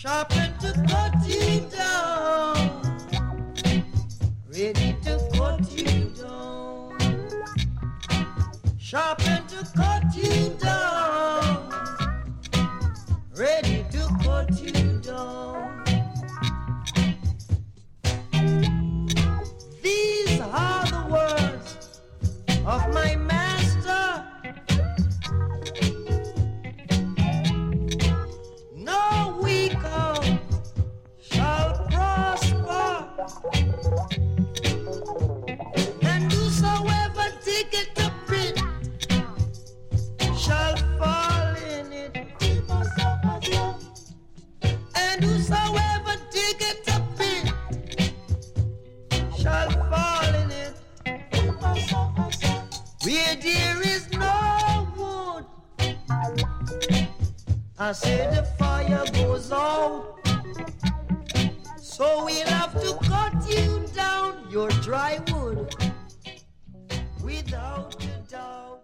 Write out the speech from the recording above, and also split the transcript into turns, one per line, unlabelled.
sharpen to cut you down, ready to cut you down, sharpen to cut you down, ready to cut you down. These are the words of my master. No weaker shall prosper, and whosoever diggeth a pit shall fall in it, and whosoever diggeth a pit shall fall in it. Where there is no wood, I say the fire goes out. So we'll have to cut you down, your dry wood, without a doubt.